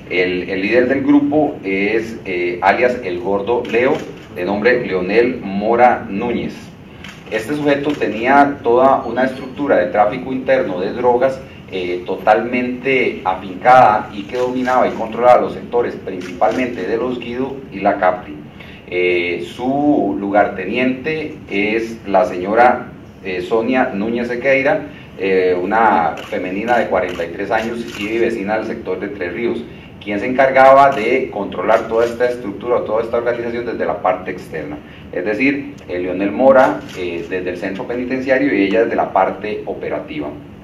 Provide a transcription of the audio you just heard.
El líder del grupo es alias El Gordo Leo, de nombre Leonel Mora Núñez. Este sujeto tenía toda una estructura de tráfico interno de drogas totalmente afincada y que dominaba y controlaba los sectores principalmente de Los Guido y La Capri. Su lugarteniente es la señora Sonia Núñez Sequeira, una femenina de 43 años y vecina del sector de Tres Ríos, quien se encargaba de controlar toda esta estructura, toda esta organización desde la parte externa. Es decir, Leonel Mora desde el centro penitenciario y ella desde la parte operativa.